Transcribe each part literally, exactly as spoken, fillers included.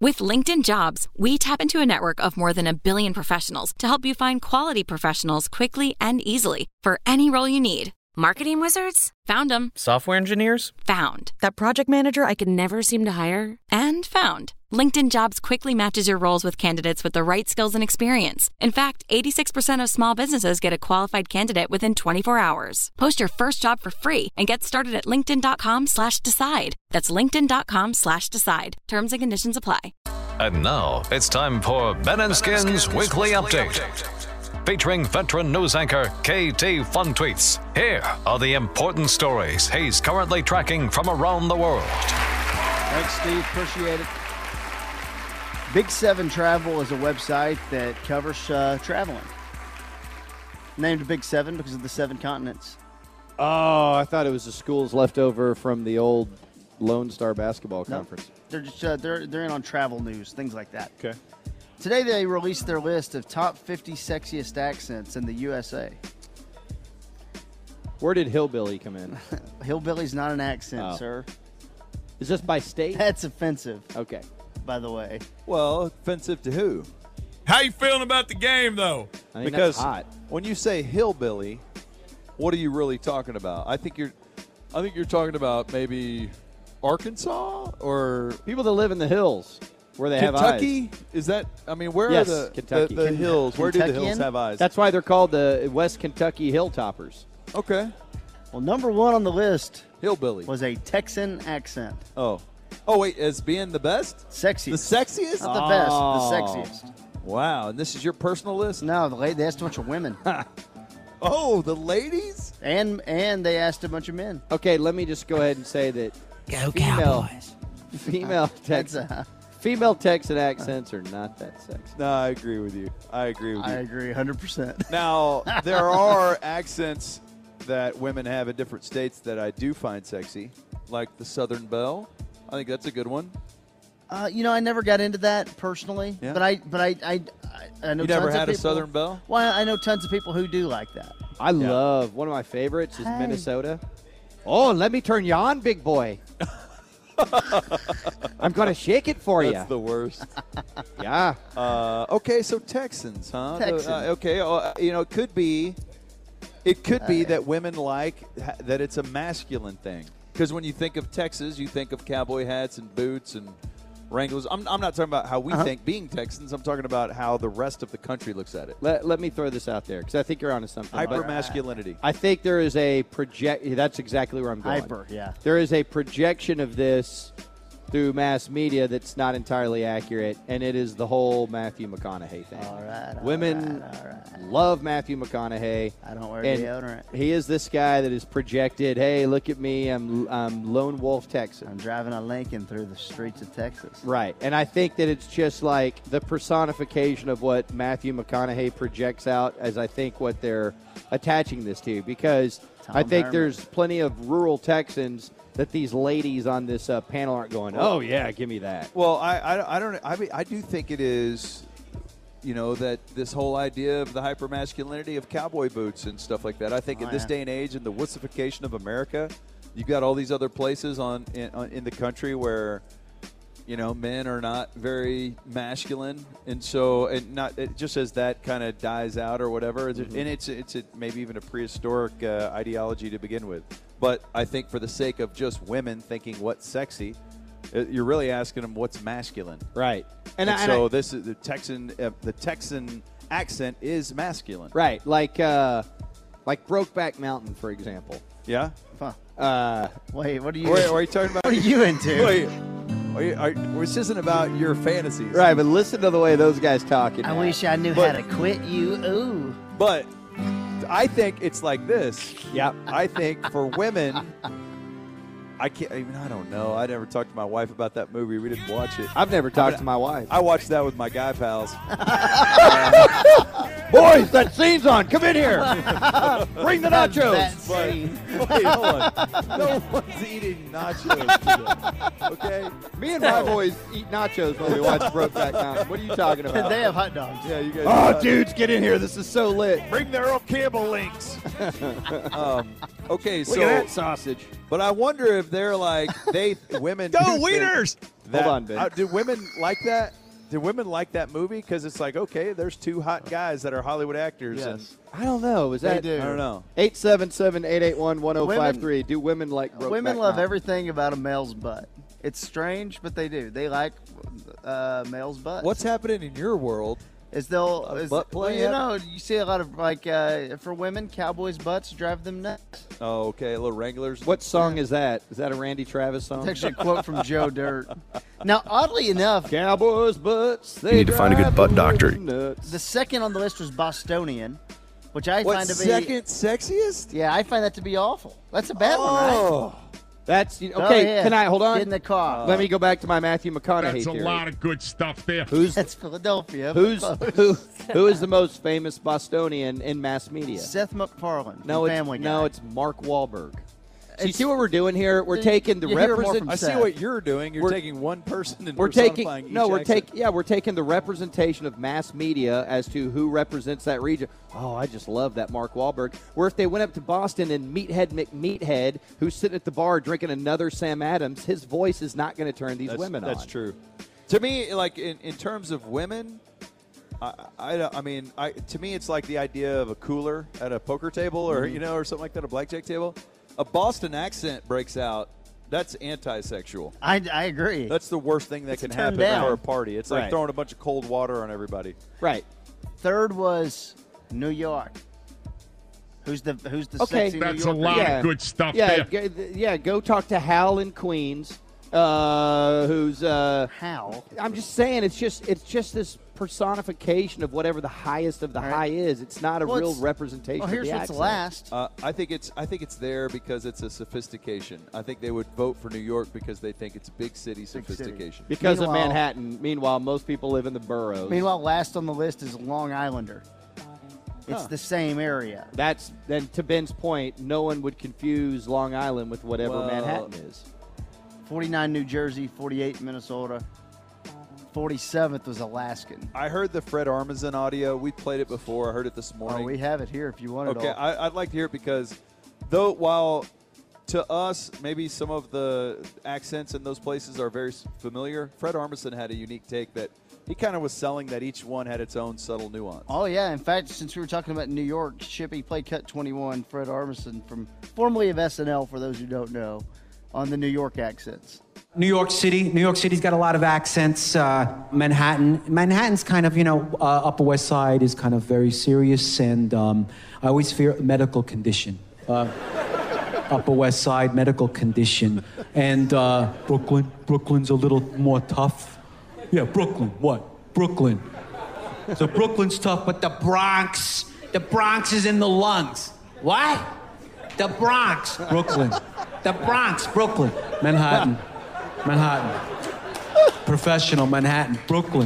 With LinkedIn Jobs, we tap into a network of more than a billion professionals to help you find quality professionals quickly and easily for any role you need. Marketing wizards? Found them. Software engineers? Found. That project manager I could never seem to hire? And found. LinkedIn Jobs quickly matches your roles with candidates with the right skills and experience. In fact, eighty-six percent of small businesses get a qualified candidate within twenty-four hours. Post your first job for free and get started at linkedin.com slash decide. That's linkedin.com slash decide. Terms and conditions apply. And now it's time for Ben and Skin's Weekly Update. Featuring veteran news anchor K T Fun Tweets. Here are the important stories he's currently tracking from around the world. Thanks, Steve. Appreciate it. Big Seven Travel is a website that covers uh, traveling. Named Big Seven because of the seven continents. Oh, I thought it was the schools left over from the old Lone Star basketball No, conference. they're just uh, they're they're in on travel news, things like that. Okay. Today they released their list of top fifty sexiest accents in the U S A. Where did hillbilly come in? Hillbilly's not an accent, Oh. sir. Is this by state? That's offensive, Okay. by the way. Well, offensive to who? How you feeling about the game, though? I think Because that's hot. when you say hillbilly, what are you really talking about? I think you're, I think you're talking about maybe Arkansas or People that live in the hills where they have eyes. Kentucky. Is that? I mean, where Yes, are the Kentucky. the, the Ken- hills? Where do the hills Kentuckian? have eyes? That's why they're called the West Kentucky Hilltoppers. okay. Well, number one on the list Hillbilly. was a Texan accent. Oh, oh wait, as being the best, Sexiest. the sexiest. Not the best, Oh. the sexiest. Wow, and this is your personal list? No, the lady, they asked a bunch of women. Oh, the ladies. and and they asked a bunch of men. Okay, let me just go ahead and say that Go female, Cowboys. female That's Texan, a, female Texan accents are not that sexy. No, I agree with you. I agree with I you. agree one hundred percent. Now, there are accents that women have in different states that I do find sexy, like the Southern Belle. I think that's a good one. Uh, you know, I never got into that personally, Yeah. but I, but I, I, I, I know You never tons of had a people- Southern Belle? Well, I know tons of people who do like that. I love, one of my favorites is Hey. Minnesota. Oh, let me turn you on, big boy. I'm going to shake it for That's you. the worst. Yeah. Uh, okay, so Texans, huh? Texans. Uh, okay, uh, you know, it could be, it could be that women like ha- that it's a masculine thing. Because when you think of Texas, you think of cowboy hats and boots and Wranglers. I'm, I'm not talking about how we Uh-huh. think being Texans. I'm talking about how the rest of the country looks at it. Let, let me throw this out there because I think you're onto something. Hyper But masculinity. I think there is a project. That's exactly where I'm going. Hyper, yeah. There is a projection of this through mass media that's not entirely accurate, and it is the whole Matthew McConaughey thing. All right, all Women right, all right. love Matthew McConaughey. I don't wear and deodorant. He is this guy that is projected. Hey, look at me! I'm I'm lone wolf Texan. I'm driving a Lincoln through the streets of Texas. Right, and I think that it's just like the personification of what Matthew McConaughey projects out as I think what they're attaching this to, because Tom I think Herman. there's plenty of rural Texans that these ladies on this uh, panel aren't going, oh, yeah, give me that. Well, I, I, I don't. I mean, I do think it is, you know, that this whole idea of the hypermasculinity of cowboy boots and stuff like that. I think Oh, in this yeah. day and age, in the wussification of America, you've got all these other places on in, on, in the country where, you know, men are not very masculine, and so and not it, just as that kind of dies out or whatever, it's- Mm-hmm. and it's it's a, maybe even a prehistoric uh, ideology to begin with. But I think for the sake of just women thinking what's sexy, uh, you're really asking them what's masculine. Right. And, I- so I- this is the Texan. Uh, the Texan accent is masculine. Right, like uh, like Brokeback Mountain, for example. Yeah. Huh. Uh, Wait, what are you? Wait, what are you talking about? What are you into? Wait, are you, are, this isn't about your fantasies. right, but listen to the way those guys talk. in I that. wish I knew But- how to quit you. Ooh. But I think it's like this. Yep. I think for women, I can't. I mean, I don't know. I never talked to my wife about that movie. We didn't watch it. I've never talked to my wife. I watched that with my guy pals. Boys, that scene's on. Come in here. Bring the That nachos. scene. Wait, hold on. No one's eating nachos today. Okay. Me and my boys eat nachos when we watch Brokeback Mountain. What are you talking about? They have hot dogs. Yeah, you guys. Oh, dudes, get in here. This is so lit. Bring their Earl Campbell links. um, okay, Look so at that sausage. but I wonder if they're like they women. Go do think- Wieners! that, Hold on, Ben. Uh, do women like that? Do women like that movie? Because it's like, okay, there's two hot guys that are Hollywood actors. Yes. And I don't know. Is They that do. I don't know. eight seven seven, eight eight one, one oh five three? Do women like Brokeback Women love Mountain? everything about a male's butt. It's strange, but they do. They like uh, male's butts. What's happening in your world? Is they'll A is, butt play well, you know, happen? you see a lot of like uh, for women, cowboys' butts drive them nuts. Oh, okay, little Wranglers. What song is that? Is that a Randy Travis song? It's actually a quote from Joe Dirt. Now, oddly enough, Cowboys' butts. They You need to find a good drive butt them doctor. nuts. the second on the list was Bostonian, which I What, find to be second sexiest? yeah, I find that to be awful. That's a bad one, right? Oh, That's you know, Go okay. ahead. Can I hold on? Get in the car. Let me go back to my Matthew McConaughey That's a theory. lot of good stuff there. Who's That's Philadelphia. who's Close. who? Who is the most famous Bostonian in mass media? Seth MacFarlane. No, from it's Family Guy. no, it's Mark Wahlberg. See, It's- see what we're doing here? We're You- taking the you hear more represent. from I see Seth. what you're doing. You're We're- taking one person and We're taking personifying no, each we're accent. taking yeah, we're taking the representation of mass media as to who represents that region. Oh, I just love that Mark Wahlberg. Where if they went up to Boston and Meathead McMeathead, who's sitting at the bar drinking another Sam Adams, his voice is not going to turn these That's, women that's on. true. To me, like in, in terms of women, I, I, don't- I mean, I, to me, it's like the idea of a cooler at a poker table, or Mm-hmm. you know, or something like that, a blackjack table. A Boston accent breaks out. That's anti-sexual. I, I agree. That's the worst thing that It's can a turn happen down. for a party. It's like Right. throwing a bunch of cold water on everybody. Right. Third was New York. Who's the Who's the Okay. sexy That's New a Yorker? lot Yeah. of good stuff Yeah, there. g- yeah. Go talk to Hal in Queens, uh, who's. Uh, How? I'm just saying, it's just it's just this personification of whatever the highest of the All right. high is. It's not a Well, real it's- representation. Well, here's of the what's accent. last. Uh, I think it's I think it's there because it's a sophistication. I think they would vote for New York because they think it's big city city. sophistication. Because Meanwhile- of Manhattan. Meanwhile, most people live in the boroughs. Meanwhile, last on the list is Long Islander. It's Huh. the same area. That's then to Ben's point. No one would confuse Long Island with whatever Well- Manhattan is. forty-nine New Jersey, forty-eight Minnesota, forty-seventh was Alaskan. I heard the Fred Armisen audio. We played it before. I heard it this morning. Oh, we have it here if you want it Okay, all. I, I'd like to hear it because, though, while to us maybe some of the accents in those places are very s- familiar, Fred Armisen had a unique take that he kind of was selling that each one had its own subtle nuance. Oh, yeah. In fact, since we were talking about New York, Shippy played Cut twenty-one, Fred Armisen, from formerly of S N L, for those who don't know, on the New York accents. New York City. New York City's got a lot of accents. Uh, Manhattan. Manhattan's kind of, you know, uh, Upper West Side is kind of very serious, and um, I always fear medical condition. Uh, Upper West Side medical condition, and uh, Brooklyn. Brooklyn's a little more tough. Yeah, Brooklyn. What? Brooklyn. So Brooklyn's tough, but the Bronx. The Bronx is in the lungs. What? The Bronx. Brooklyn. The Bronx. Brooklyn. Manhattan. Manhattan. Professional Manhattan. Brooklyn.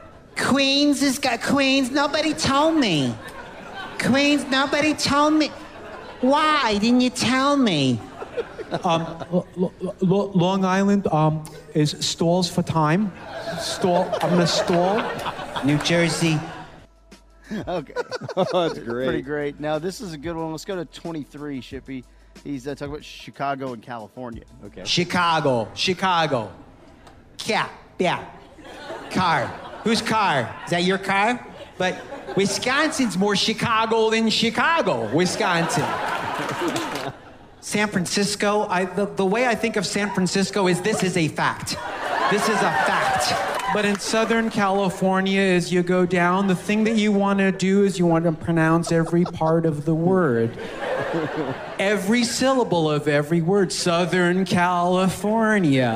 Queens has got Queens. Nobody told me. Queens, nobody told me. Why didn't you tell me? Um, L- L- L- Long Island um, is stalls for time. Stall. I'm gonna stall. New Jersey. Okay. That's great. Pretty great. Now, this is a good one. Let's go to twenty-three, Shippy. He's uh, talking about Chicago and California. Okay. Chicago. Chicago. Yeah, yeah. Car. Whose car? Is that your car? But Wisconsin's more Chicago than Chicago. Wisconsin. San Francisco. I, the, the way I think of San Francisco is this is a fact. This is a fact. But in Southern California, as you go down, the thing that you want to do is you want to pronounce every part of the word. Every syllable of every word. Southern California.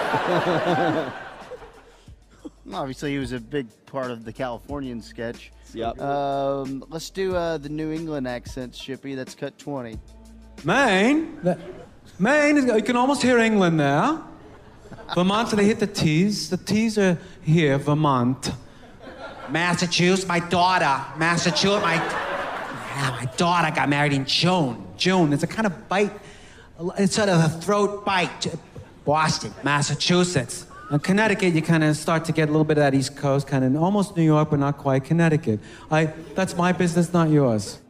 Obviously, he was a big part of the Californian sketch. Yep. Um, let's do uh, the New England accent, Shippy. That's cut twenty. Maine. That, Maine, is, you can almost hear England there. Vermont, they hit the T's. The T's are here, Vermont. Massachusetts. My daughter. Massachusetts. My, yeah, my daughter got married in June. June, it's a kind of bite. It's sort of a throat bite. Boston. Massachusetts. In Connecticut, you kind of start to get a little bit of that East Coast, kind of almost New York, but not quite Connecticut. I, that's my business, not yours.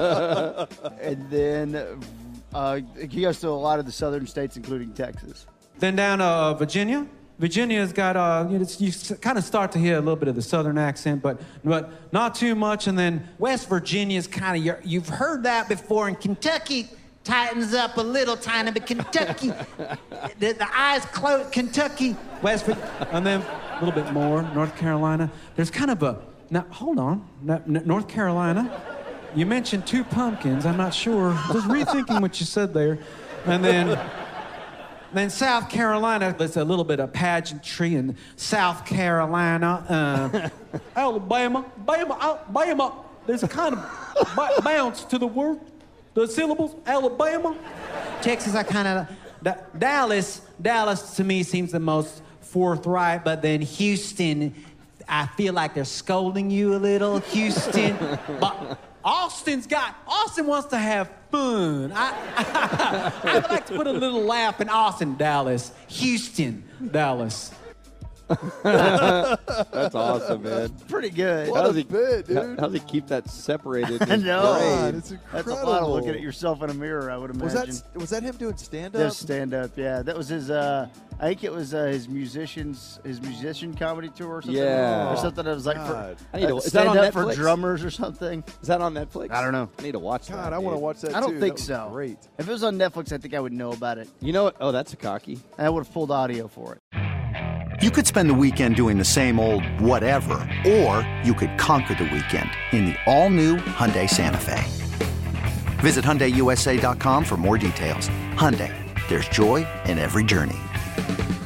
And then uh, he goes to a lot of the southern states, including Texas. Then down uh, Virginia. Virginia's got, uh, you, know, you kind of start to hear a little bit of the southern accent, but but not too much. And then West Virginia's kind of, you've heard that before. And Kentucky tightens up a little tiny bit. Kentucky, the, the eyes closed. Kentucky, West Virginia. And then a little bit more, North Carolina. There's kind of a, now, hold on, now, North Carolina. You mentioned two pumpkins. I'm not sure. Just rethinking what you said there. And then... Then South Carolina, there's a little bit of pageantry in South Carolina. Uh, Alabama, Bama, Alabama. There's a kind of b- bounce to the word, the syllables. Alabama. Texas, I kind of, D- Dallas, Dallas to me seems the most forthright, but then Houston, I feel like they're scolding you a little. Houston, but Austin's got, Austin wants to have fun. I, I, I would like to put a little laugh in Austin, Dallas, Houston, Dallas. That's awesome, man. Pretty good. What How a does he, bit, dude. How, how does he keep that separated? in I his know. brain? God, it's That's a lot of incredible. looking at yourself in a mirror, I would Was imagine. that was that him doing stand That up? was stand up, yeah. That was his. Uh, I think it was uh, his musicians, his musician comedy tour or something. Yeah. or something that was like for God. I need to- uh, is that stand on up for Netflix? drummers or something. Is that on Netflix? I don't know. I need to watch that. God, I want to dude. watch that I don't too. think That was so. Great. If it was on Netflix, I think I would know about it. You know what? Oh, that's a cocky. And I would have pulled audio for it. You could spend the weekend doing the same old whatever, or you could conquer the weekend in the all-new Hyundai Santa Fe. Visit Hyundai U S A dot com for more details. Hyundai, there's joy in every journey.